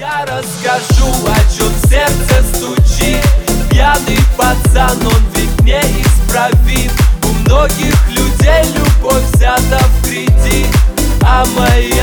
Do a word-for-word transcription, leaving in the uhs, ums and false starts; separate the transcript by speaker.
Speaker 1: Я расскажу, о чем сердце стучит. Пьяный пацан, он ведь неисправим. У многих людей любовь взята в кредит, а моя